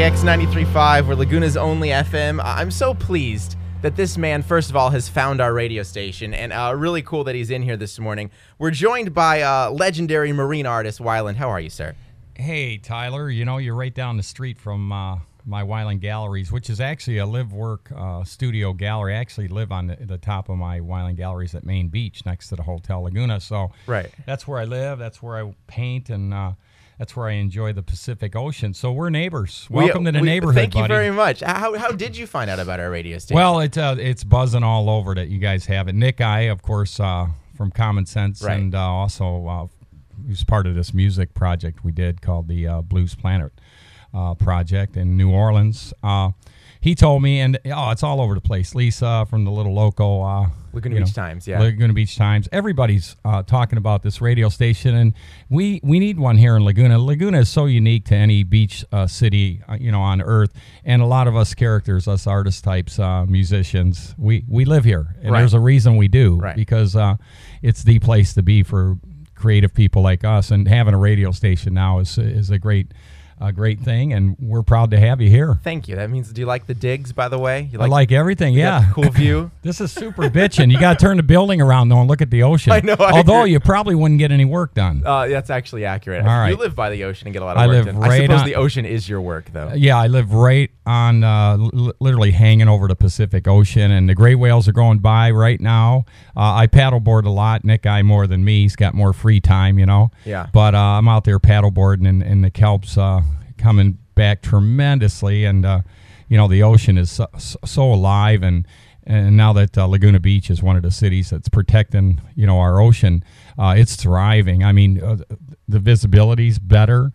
KKX 93.5, we're Laguna's only FM. I'm so pleased that this man, first of all, has found our radio station, and really cool that he's in here this morning. We're joined by legendary marine artist, Weiland. How are you, sir? Hey, Tyler. You know, you're right down the street from my Weiland Galleries, which is actually a live-work studio gallery. I actually live on the top of my Weiland Galleries at Main Beach next to the Hotel Laguna. So right. That's where I live. That's where I paint, and that's where I enjoy the Pacific Ocean. So we're neighbors. Welcome to the neighborhood, Thank you buddy. very much. How did you find out about our radio station? Well, it's buzzing all over that you guys have it. Nick I, of course, from Common Sense, right. and also he was part of this music project we did called the Blues Planet project in New Orleans. He told me, and it's all over the place. Lisa from the little local Laguna Beach Times, yeah. Laguna Beach Times. Everybody's talking about this radio station, and we need one here in Laguna. Laguna is so unique to any beach city, on Earth, and a lot of us characters, us artist types, musicians, we live here, and right. There's a reason we do, right. Because it's the place to be for creative people like us, and having a radio station now is a great thing, and we're proud to have you here. Thank you. That means, do you like the digs, by the way? I like everything, yeah. Cool view. This is super bitchin'. You got to turn the building around, though, and look at the ocean. I know. Although you probably wouldn't get any work done. That's actually accurate. All right. You live by the ocean and get a lot of work done. I suppose the ocean is your work, though. Yeah, I live right on, literally hanging over the Pacific Ocean, and the gray whales are going by right now. I paddleboard a lot. Nick I more than me. He's got more free time, Yeah. But I'm out there paddleboarding, and the kelp's coming back tremendously, and the ocean is so alive, and now that Laguna Beach is one of the cities that's protecting our ocean, it's thriving. I mean, the visibility's better.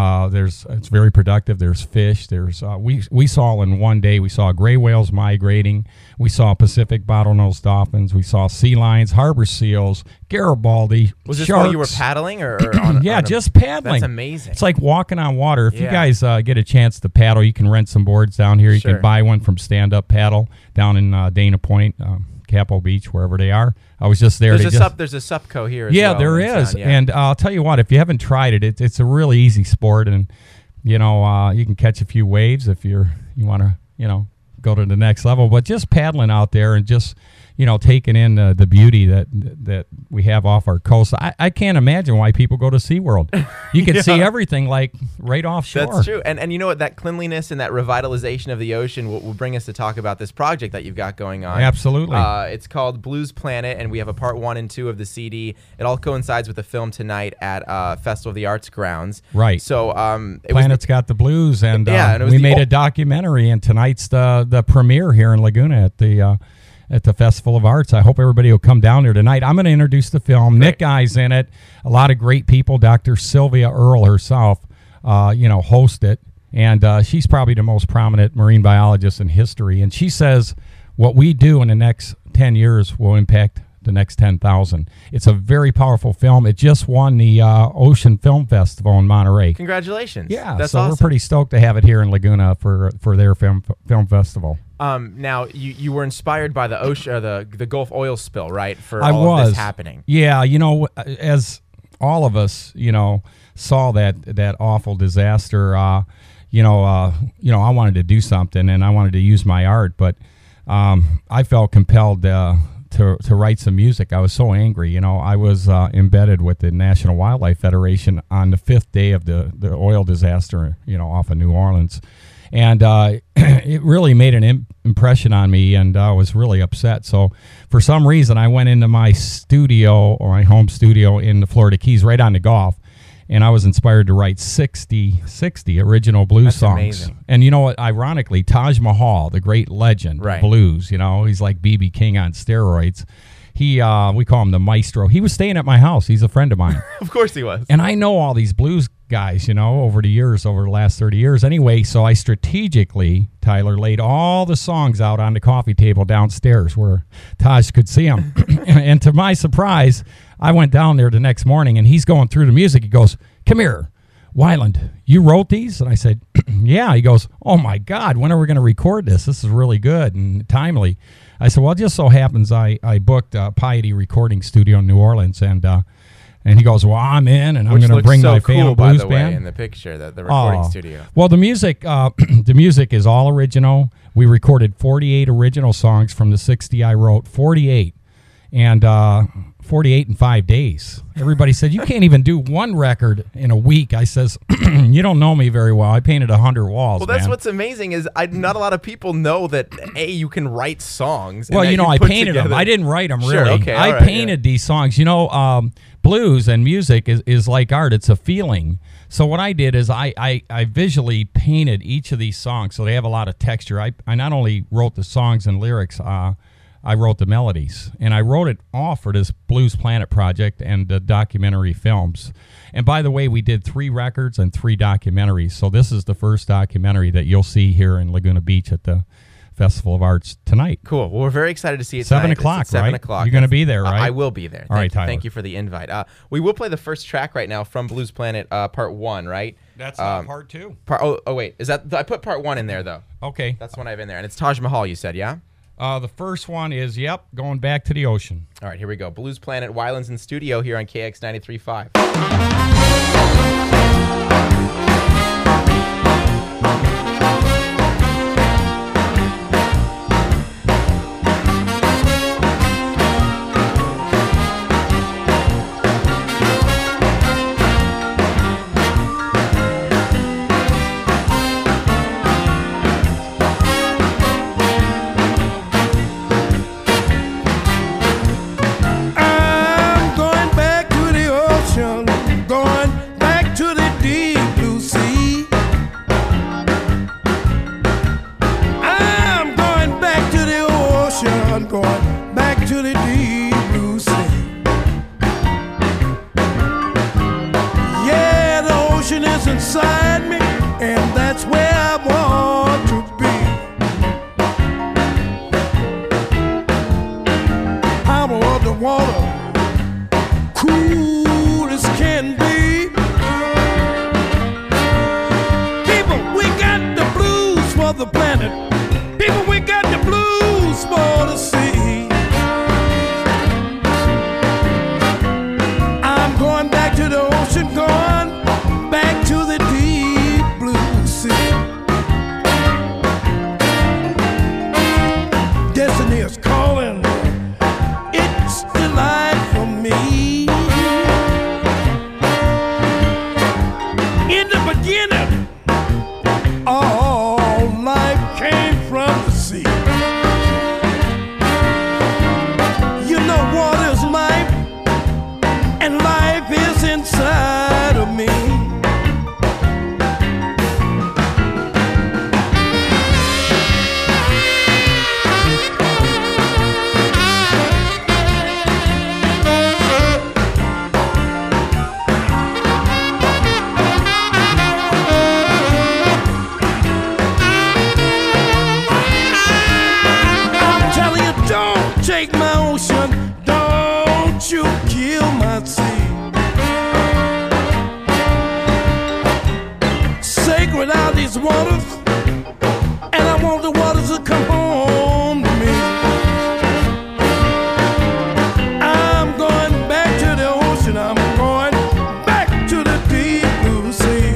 It's very productive. There's fish. There's we saw in one day, we saw gray whales migrating. We saw Pacific bottlenose dolphins. We saw sea lions, harbor seals, Garibaldi. Was this sharks. while you were paddling, or on? Yeah, just paddling. That's amazing. It's like walking on water. If Yeah. you guys get a chance to paddle, you can rent some boards down here. You Sure. can buy one from Stand Up Paddle down in Dana Point, Capo Beach, wherever they are. I was just there. There's a Supco here as well. Yeah, there is. Town, yeah. And I'll tell you what, if you haven't tried it, it's a really easy sport, and you can catch a few waves if you want to go to the next level. But just paddling out there and just taking in the beauty that we have off our coast. I can't imagine why people go to SeaWorld. You can see everything like right offshore. That's true. And you know what? That cleanliness and that revitalization of the ocean will bring us to talk about this project that you've got going on. Absolutely. It's called Blues Planet, and we have a part 1 and 2 of the CD. It all coincides with the film tonight at Festival of the Arts grounds. Right. So Planet's got the blues, and and we made a documentary, and tonight's the premiere here in Laguna at the Festival of Arts. I hope everybody will come down there tonight. I'm going to introduce the film. Great. Nick I's in it. A lot of great people. Dr. Sylvia Earle herself, host it. And she's probably the most prominent marine biologist in history. And she says what we do in the next 10 years will impact the next 10,000. It's a very powerful film. It just won the Ocean Film Festival in Monterey. Congratulations. Yeah, that's so awesome. we're pretty stoked to have it here in Laguna for their film festival. Now, you were inspired by the ocean, the Gulf oil spill, right? For I all was. of this happening. Yeah, as all of us, saw that awful disaster, I wanted to do something, and I wanted to use my art, but I felt compelled to write some music. I was so angry. I was embedded with the National Wildlife Federation on the 5th day of the oil disaster, off of New Orleans. And it really made an impression on me, and I was really upset. So for some reason, I went into my studio, or my home studio in the Florida Keys, right on the Gulf, and I was inspired to write 60 original blues songs. Amazing. And you know what? Ironically, Taj Mahal, the great legend Right. of blues, he's like B.B. King on steroids. He, we call him the maestro. He was staying at my house. He's a friend of mine. Of course he was. And I know all these blues guys, over the last 30 years. Anyway, so I strategically, Tyler, laid all the songs out on the coffee table downstairs where Taj could see them. And to my surprise, I went down there the next morning, and he's going through the music. He goes, "Come here, Weiland, you wrote these?" And I said, "Yeah." He goes, "Oh, my God, when are we going to record this? This is really good and timely." I said, "Well, it just so happens I booked Piety Recording Studio in New Orleans, and And he goes, well, I'm in, and I'm Which going to looks bring so my cool, Phantom by Blues the way, band. in the picture, the recording studio. Well, the music, the music is all original. We recorded 48 original songs from the 60 I wrote, 48, and 48 in 5 days. Everybody said, you can't even do one record in a week. I says, you don't know me very well. I painted 100 walls. Well, that's man. what's amazing is not a lot of people know that you can write songs. Well, and that I put painted together. them. I didn't write them, Sure, really. okay, I all right, painted these songs. Blues and music is like art. It's a feeling. So what I did is I visually painted each of these songs so they have a lot of texture. I not only wrote the songs and lyrics, I wrote the melodies. And I wrote it all for this Blues Planet project and the documentary films. And by the way, we did 3 records and 3 documentaries. So this is the first documentary that you'll see here in Laguna Beach at the Festival of Arts tonight. Cool. Well, we're very excited to see it 7 tonight. o'clock, It's at 7 right? o'clock. You're going to be there, right? I will be there. All right, Tyler. Thank you for the invite. We will play the first track right now from Blues Planet, part 1, right? That's part 2. Oh, wait. Is that? I put part 1 in there, though. Okay. That's the one I have in there. And it's Taj Mahal, you said, yeah? The first one is, going back to the ocean. All right, here we go. Blues Planet, Wylands in studio here on KX 93.5. I'm going back to the ocean, going back to the deep blue sea. I'm going back to the ocean, going back to the deep blue sea. Yeah, the ocean is inside me, and that's where I want to be. Out of the water, cool as can be. People, we got the blues for the planet. People, we got the blues for the sea. I'm going back to the ocean, going back to the deep blue sea. Destiny is calling. It's the life for me. In the beginning, all life came from the sea. You know what is life, and life is inside of me. I'm telling you, don't take my ocean, don't you kill my sea. Sacred are these waters, and I want the waters to come home to me. I'm going back to the ocean, I'm going back to the deep blue sea.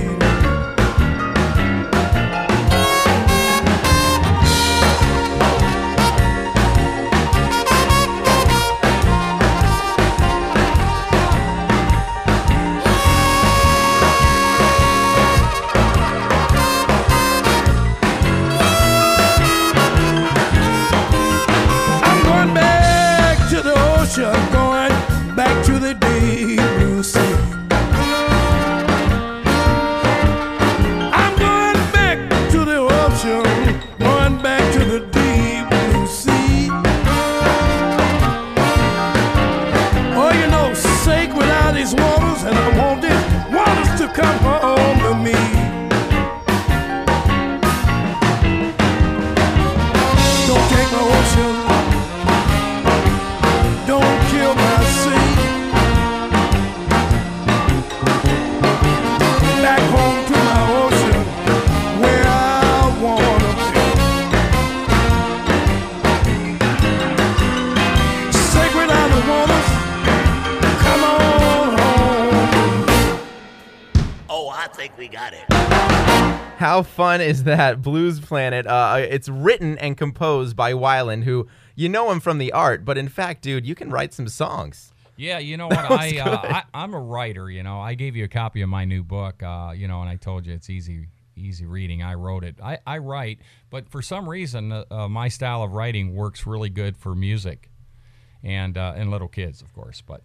I'm going back to the ocean, going back to the deep blue sea. I'm going back to the ocean, going back to the deep blue sea. Oh, you know, sacred are these waters, and I want these waters to come home to me. Don't take my ocean, don't kill my sea. Back home to my ocean, where I wanna be. Sacred are the waters, come on home we got it. How fun is that? Blues Planet. It's written and composed by Weiland, who you know him from the art, but in fact, dude, you can write some songs. Yeah, you know what? I'm a writer. You know, I gave you a copy of my new book. You know, and I told you it's easy reading. I wrote it. I write, but for some reason, my style of writing works really good for music, and little kids, of course. But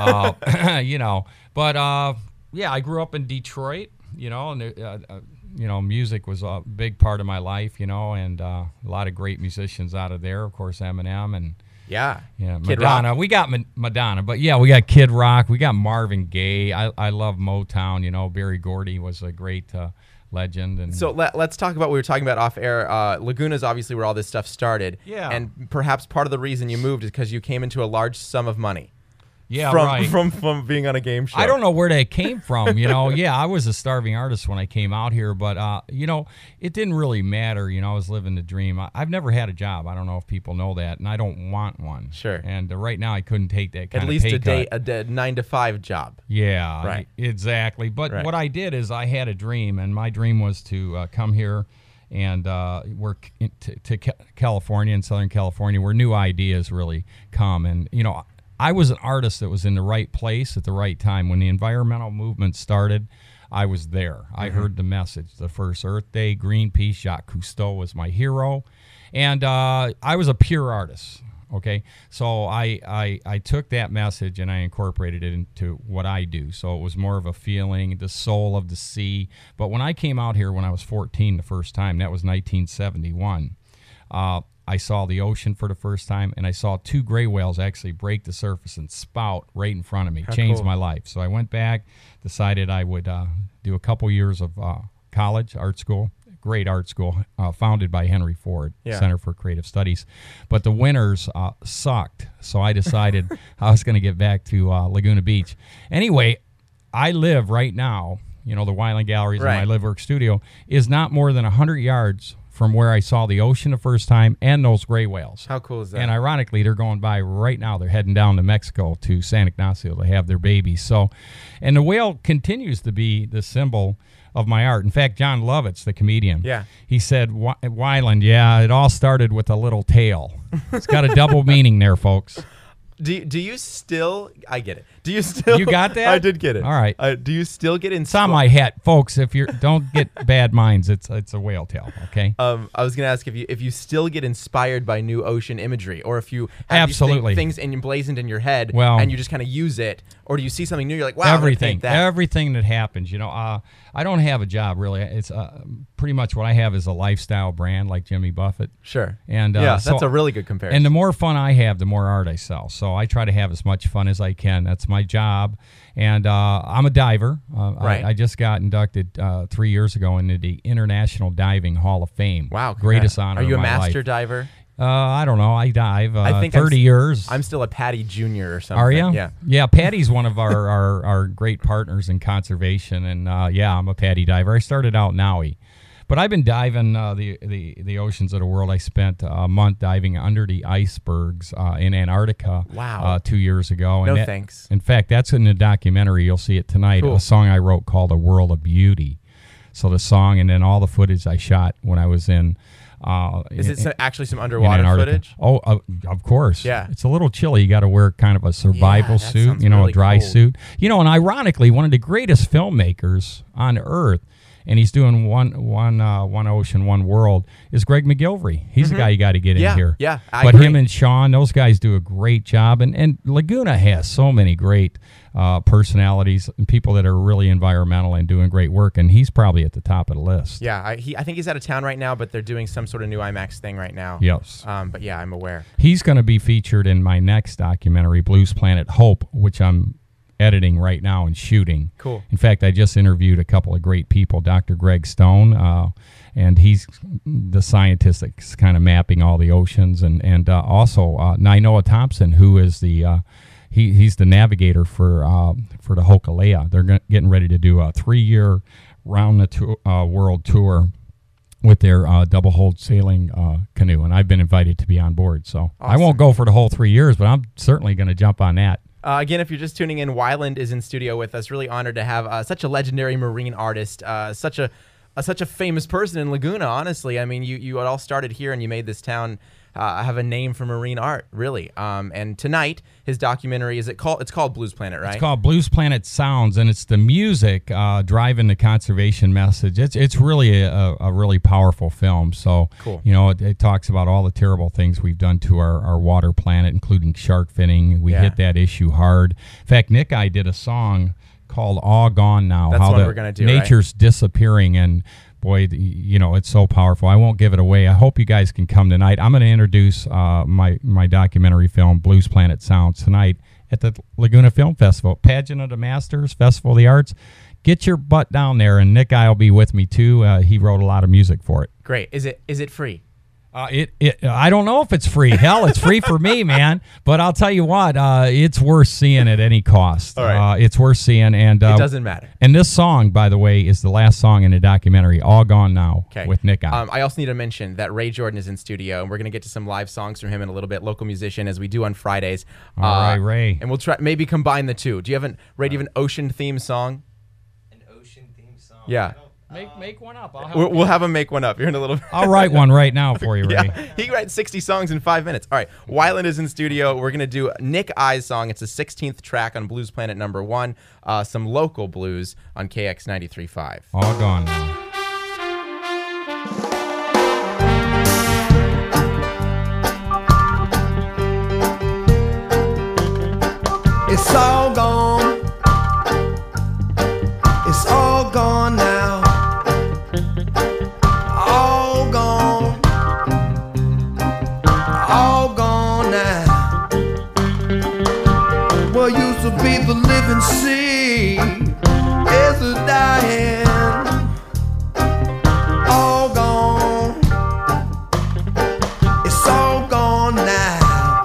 you know, but yeah, I grew up in Detroit. You know, and you know, music was a big part of my life. You know, and a lot of great musicians out of there. Of course, Eminem and. Yeah, Kid Madonna. Rock. We got Madonna, but yeah, we got Kid Rock. We got Marvin Gaye. I love Motown. You know, Berry Gordy was a great legend. And so let's talk about what we were talking about off air. Laguna's obviously where all this stuff started. Yeah, and perhaps part of the reason you moved is because you came into a large sum of money. Yeah, right. From being on a game show. I don't know where that came from. You know, yeah, I was a starving artist when I came out here, but you know, it didn't really matter. You know, I was living the dream. I've never had a job. I don't know if people know that, and I don't want one. Sure. And right now, I couldn't take that kind of pay cut. At least a 9-to-5 job. Yeah, right. Exactly. But what I did is I had a dream, and my dream was to come here and work to California, in Southern California, where new ideas really come. And you know, I was an artist that was in the right place at the right time. When the environmental movement started, I was there. Mm-hmm. I heard the message. The first Earth Day, Greenpeace, Jacques Cousteau was my hero. And I was a pure artist, okay? So I took that message and I incorporated it into what I do. So it was more of a feeling, the soul of the sea. But when I came out here when I was 14 the first time, that was 1971, I saw the ocean for the first time, and I saw 2 gray whales actually break the surface and spout right in front of me. Changed my life. So I went back, decided I would do a couple years of college, art school, great art school, founded by Henry Ford, Center for Creative Studies. But the winters sucked, so I decided I was going to get back to Laguna Beach. Anyway, I live right now, you know, the Weiland Galleries and my Live Work Studio is not more than 100 yards from where I saw the ocean the first time and those gray whales. How cool is that? And ironically, they're going by right now. They're heading down to Mexico to San Ignacio to have their babies. So, and the whale continues to be the symbol of my art. In fact, John Lovitz, the comedian, he said, Weiland, it all started with a little tail. It's got a double meaning there, folks. Do you still? I get it. Do you still? You got that? I did get it. All right. Do you still get inspired? It's on my hat, folks. If you don't get bad minds, it's a whale tail. Okay. I was going to ask if you still get inspired by new ocean imagery, or if you have absolutely things emblazoned in your head, well, and you just kind of use it, or do you see something new? You're like, wow, everything that happens. You know, I don't have a job really. It's pretty much what I have is a lifestyle brand, like Jimmy Buffett. Sure. And that's a really good comparison. And the more fun I have, the more art I sell. So I try to have as much fun as I can. That's my job. And I'm a diver. I just got inducted 3 years ago into the International Diving Hall of Fame. Wow. Greatest honor of my life. Are you a master diver? I don't know. I dive I think 30 years. I'm still a Patty Junior or something. Are you? Yeah. Yeah, Patty's one of our great partners in conservation. And, I'm a Patty diver. I started out in Maui. But I've been diving the oceans of the world. I spent a month diving under the icebergs in Antarctica 2 years ago. And thanks. In fact, that's in the documentary. You'll see it tonight. Cool. A song I wrote called A World of Beauty. So the song and then all the footage I shot when I was in... Is it actually some underwater footage? Oh, of course. Yeah. It's a little chilly. You got to wear kind of a survival suit, really a dry suit. You know, and ironically, one of the greatest filmmakers on earth, and he's doing one ocean, one world, is Greg McGillivray. He's the guy you got to get in here. Yeah, I agree. Him and Sean, those guys do a great job. And Laguna has so many great personalities and people that are really environmental and doing great work, and he's probably at the top of the list. Yeah, I think he's out of town right now, but they're doing some sort of new IMAX thing right now. Yes. But yeah, I'm aware. He's going to be featured in my next documentary, Blues Planet Hope, which I'm editing right now and shooting. Cool. In fact, I just interviewed a couple of great people, Dr. Greg Stone, and he's the scientist that's kind of mapping all the oceans, and also Nainoa Thompson, who is the he's the navigator for the Hokulea. They're getting ready to do a 3-year round the world tour with their double-hulled sailing canoe, and I've been invited to be on board. So awesome. I won't go for the whole 3 years, but I'm certainly going to jump on that. Again, if you're just tuning in, Wyland is in studio with us. Really honored to have such a legendary marine artist, such a famous person in Laguna. Honestly, I mean, you all started here, and you made this town have a name for marine art, really. And tonight, his documentary it's called Blues Planet, right? It's called Blues Planet Sounds, and it's the music driving the conservation message. It's really a really powerful film. So, cool. You know, it talks about all the terrible things we've done to our water planet, including shark finning. We hit that issue hard. In fact, Nick I did a song called All Gone Now. That's how what we're gonna do, nature's disappearing, and boy, you know, it's so powerful. I won't give it away. I hope you guys can come tonight. I'm going to introduce my documentary film, Blues Planet Sounds, tonight at the Laguna Film Festival, Pageant of the Masters, Festival of the Arts. Get your butt down there, and Nick I will be with me too. He wrote a lot of music for it. Great. Is it free? I don't know if it's free. Hell, it's free for me, man. But I'll tell you what, it's worth seeing at any cost. All right. It's worth seeing, and it doesn't matter. And this song, by the way, is the last song in the documentary, All Gone Now, with Nick I. I also need to mention that Ray Jordan is in studio, and we're going to get to some live songs from him in a little bit. Local musician, as we do on Fridays. All right, Ray. And we'll try maybe combine the two. Do you have an ocean theme song? An ocean theme song. Yeah. Make one up. We'll have him make one up here in a little bit. I'll write one right now for you, Ray. Yeah, he writes 60 songs in 5 minutes. All right, Wyland is in studio. We're going to do Nick I's song. It's the 16th track on Blues Planet #1. Some local blues on KX 93.5. All Gone Now. It's all gone. It's all gone now. All gone. All gone now. What used to be the living sea is a dying. All gone. It's all gone now.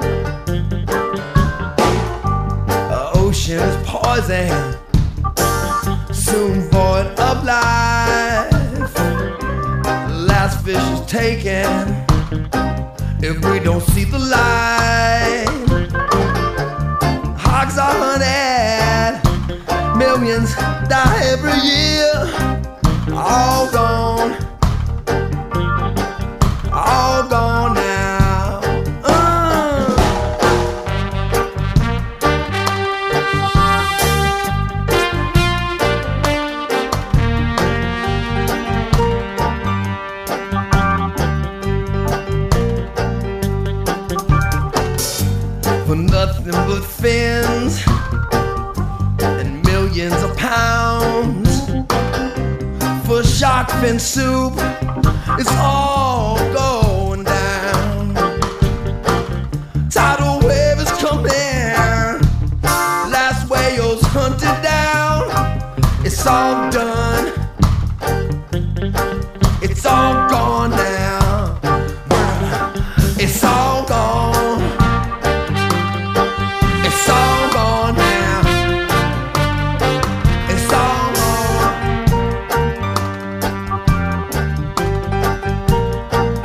The ocean is poison, soon void of life. The last fish is taken if we don't see the light. Hogs are hunted, millions die every year. All gone, all gone now. For nothing but fins and millions of pounds. For shark fin soup, it's all going down. Tidal wave is coming, last whale's hunted down. It's all done, it's all gone now. It's all gone. It's all gone now. It's all gone.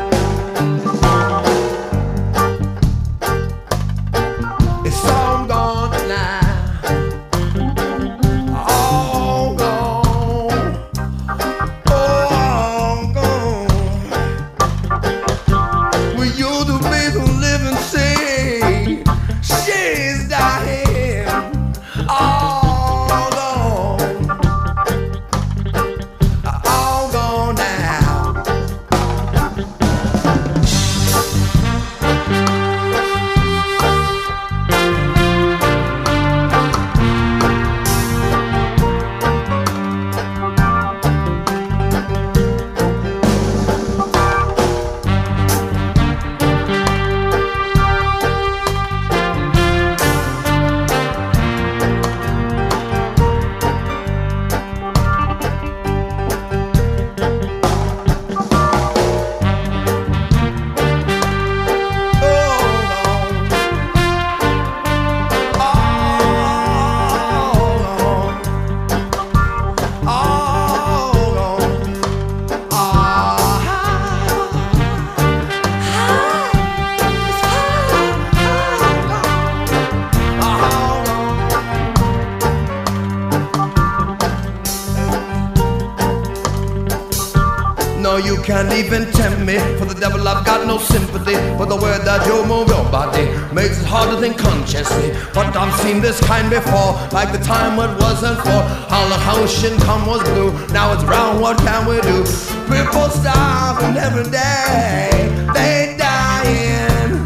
You can't even tempt me. For the devil I've got no sympathy. For the word that you move your body makes it hard to think consciously. But I've seen this kind before, like the time it wasn't for. How the ocean come was blue, now it's brown, what can we do? People starving every day, they dying,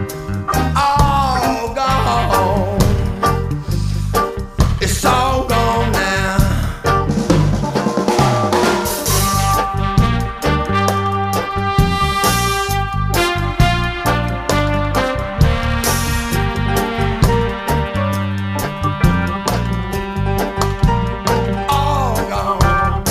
all gone. It's all gone now. All gone.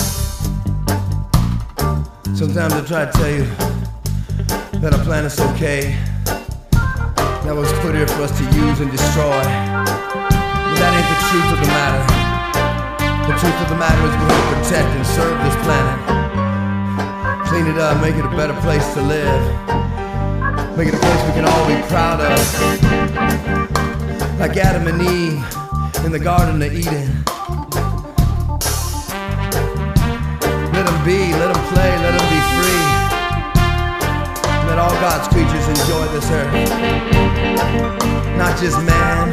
Sometimes I try to tell you that our planet's okay, that was put here for us to use and destroy. But that ain't the truth of the matter. The truth of the matter is we're gonna protect and serve this planet. Clean it up, make it a better place to live. Make it a place we can all be proud of. Like Adam and Eve in the Garden of Eden. Let them be, let them play, let them be free. Let all God's creatures enjoy this earth. Not just man.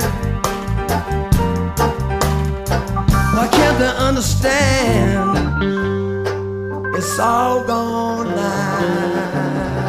Why can't they understand? It's all gone now.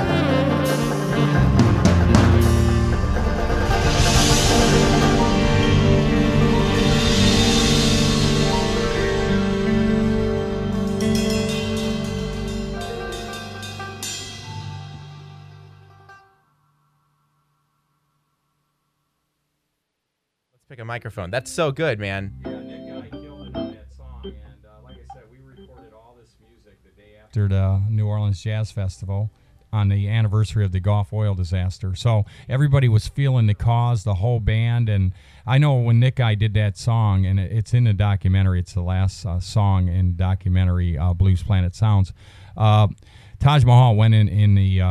Pick a microphone. That's so good, man. Yeah, Nick Guy killed it on that song, and like I said, we recorded all this music the day after the New Orleans Jazz Festival on the anniversary of the Gulf oil disaster. So everybody was feeling the cause, the whole band, and I know when Nick Guy did that song, and it's in the documentary, it's the last song in documentary Blues Planet Sounds. Taj Mahal went in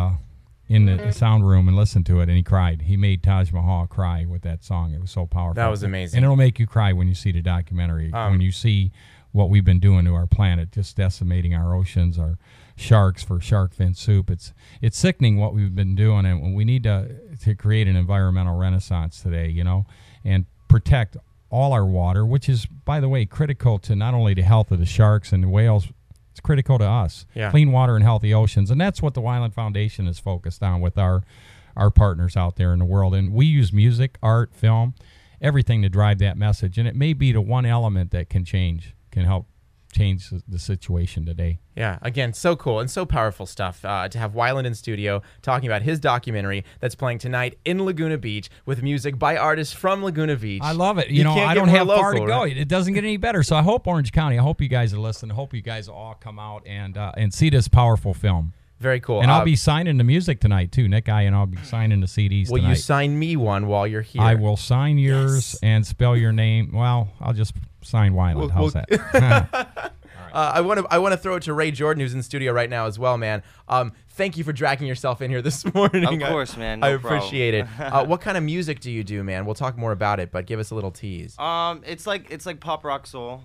the sound room and listened to it, and he cried. He made Taj Mahal cry with that song. It was so powerful. That was amazing. And it'll make you cry when you see the documentary, when you see what we've been doing to our planet, just decimating our oceans, our sharks for shark fin soup. It's sickening what we've been doing, and we need to create an environmental renaissance today, you know, and protect all our water, which is, by the way, critical to not only the health of the sharks and the whales. It's critical to us. Yeah. Clean water and healthy oceans. And that's what the Weiland Foundation is focused on with our partners out there in the world. And we use music, art, film, everything to drive that message. And it may be the one element that can help change the situation today. Yeah, again, so cool and so powerful stuff to have Weiland in studio talking about his documentary that's playing tonight in Laguna Beach with music by artists from Laguna Beach. I love it. You know, can't I get don't more have far to local, go. right? It doesn't get any better. So I hope Orange County, I hope you guys are listening. I hope you guys all come out and see this powerful film. Very cool. And I'll be signing the music tonight, too. Nick Guy and I'll be signing the CDs Will tonight. you sign me one while you're here? I will sign yours and spell your name. Well, I'll just sign Weiland. How's that? I want to throw it to Ray Jordan, who's in studio right now as well, man. Thank you for dragging yourself in here this morning. Of course, man. I No problem. appreciate it. What kind of music do you do, man? We'll talk more about it, but give us a little tease. It's like pop rock soul.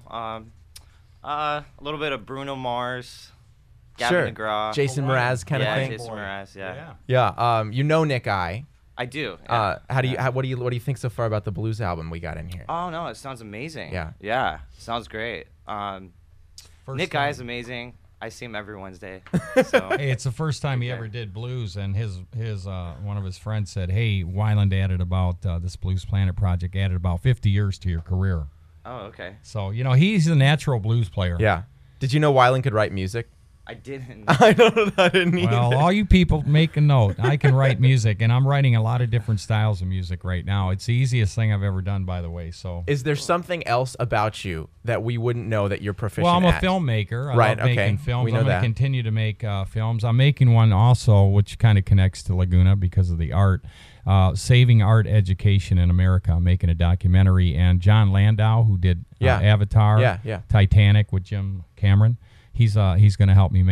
A little bit of Bruno Mars, Gavin DeGraw, Jason Mraz kind of thing. Jason Mraz, yeah. Yeah. You know Nick Guy. I do. Yeah. What do you think so far about the blues album we got in here? Oh no, it sounds amazing. Yeah. Yeah, sounds great. Nick Guy is amazing. I see him every Wednesday. So. Hey, it's the first time he ever did blues, and his one of his friends said, "Hey, Weiland added about this Blues Planet project added about 50 years to your career." Oh, okay. So you know he's a natural blues player. Yeah. Did you know Weiland could write music? I didn't. I didn't either. Well, all you people make a note. I can write music, and I'm writing a lot of different styles of music right now. It's the easiest thing I've ever done, by the way. So, is there something else about you that we wouldn't know that you're proficient well, I'm a at? filmmaker. I Right, love okay. making films. We know I'm going that. to continue to make films. I'm making one also, which kind of connects to Laguna because of the art. Saving Art Education in America. I'm making a documentary, and John Landau, who did Yeah. Avatar, Yeah. Titanic with Jim Cameron, he's going to help me make it.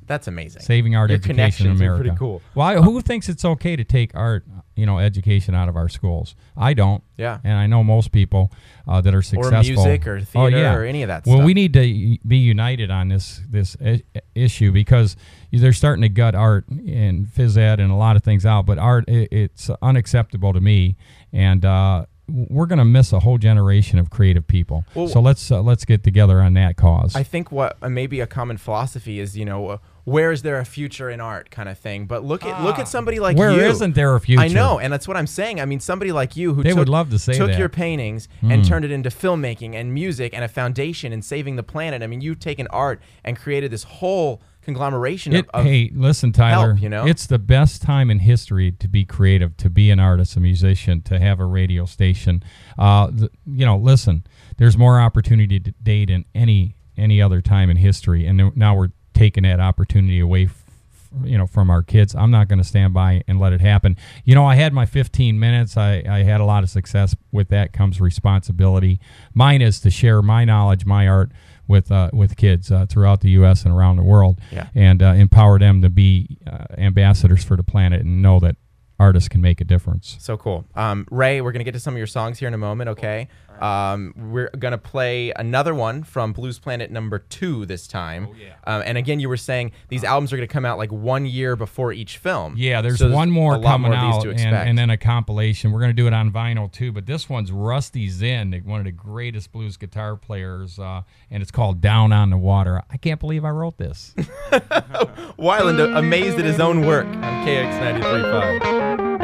That's amazing. Saving art Your education in connections are America. pretty cool. Well, who thinks it's okay to take art, education out of our schools? I don't. Yeah. And I know most people that are successful. Or music or theater or any of that well, stuff. we need to be united on this issue, because they're starting to gut art and phys ed and a lot of things out. But art, it's unacceptable to me. And we're going to miss a whole generation of creative people. Well, so let's get together on that cause. I think what maybe a common philosophy is, where is there a future in art kind of thing. But look at somebody like where you. Where isn't there a future? I know, and that's what I'm saying. I mean, somebody like you who would love to say took that. your paintings and turned it into filmmaking and music and a foundation in saving the planet. I mean, you've taken art and created this whole conglomeration of hey, listen, Tyler, help, it's the best time in history to be creative, to be an artist, a musician, to have a radio station. Listen, there's more opportunity today than any other time in history, and now we're taking that opportunity away from our kids. I'm not going to stand by and let it happen. I had my 15 minutes. I had a lot of success. With that comes responsibility. Mine is to share my knowledge, my art with kids throughout the U.S. and around the world, and empower them to be ambassadors for the planet and know that artists can make a difference. So cool. Ray, we're going to get to some of your songs here in a moment, okay? We're going to play another one from Blues Planet number 2 this time. Oh, yeah. And again, you were saying these albums are going to come out like 1 year before each film. Yeah, there's So one more a lot coming more of these out, to expect. and then a compilation. We're going to do it on vinyl, too, but this one's Rusty Zinn, one of the greatest blues guitar players, and it's called Down on the Water. I can't believe I wrote this. Weiland, amazed at his own work on KX 93.5.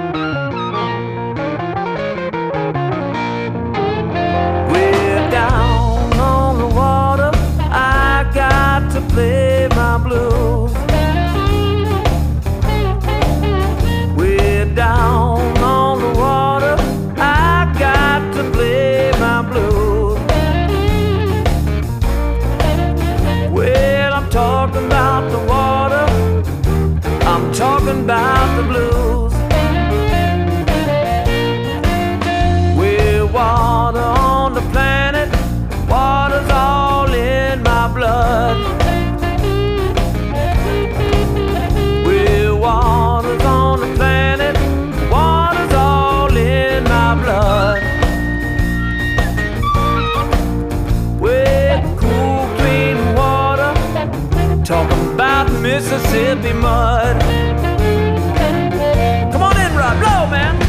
Play my blues. We're down on the water. I got to play my blues. Well, I'm talking about the water. I'm talking about the blues. We're water on the planet. Water's all in my blood. Water's on the planet, water's all in my blood. With cool, clean water, talking about Mississippi mud. Come on in, Rod, blow, man.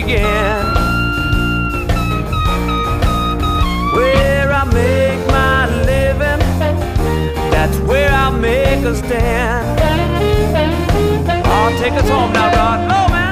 Where I make my a stand. Oh, take us home now, Rod. Oh, man.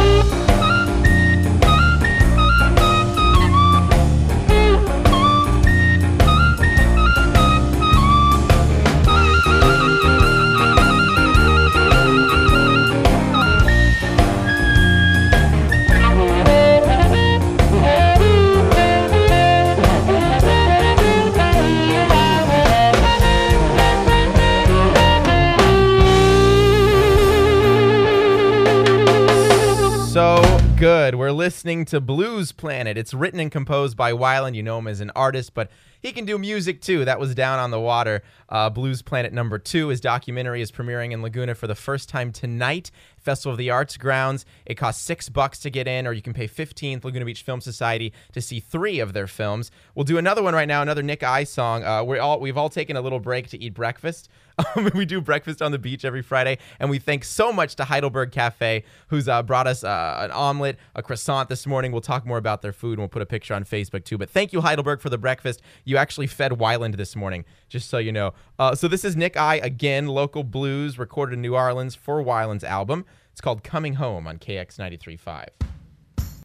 So good. We're listening to Blues Planet. It's written and composed by Weiland. You know him as an artist, but he can do music too. That was Down on the Water. Blues Planet #2. His documentary is premiering in Laguna for the first time tonight. Festival of the Arts grounds. It costs $6 to get in, or you can pay $15 Laguna Beach Film Society to see 3 of their films. We'll do another one right now, another Nick I song. We've all taken a little break to eat breakfast. We do breakfast on the beach every Friday, and we thank so much to Heidelberg Cafe, who's brought us an omelet, a croissant this morning. We'll talk more about their food, and we'll put a picture on Facebook too. But thank you, Heidelberg, for the breakfast. You actually fed Weiland this morning, just so you know. So this is Nick I, again, local blues, recorded in New Orleans for Weiland's album. It's called Coming Home on KX 93.5.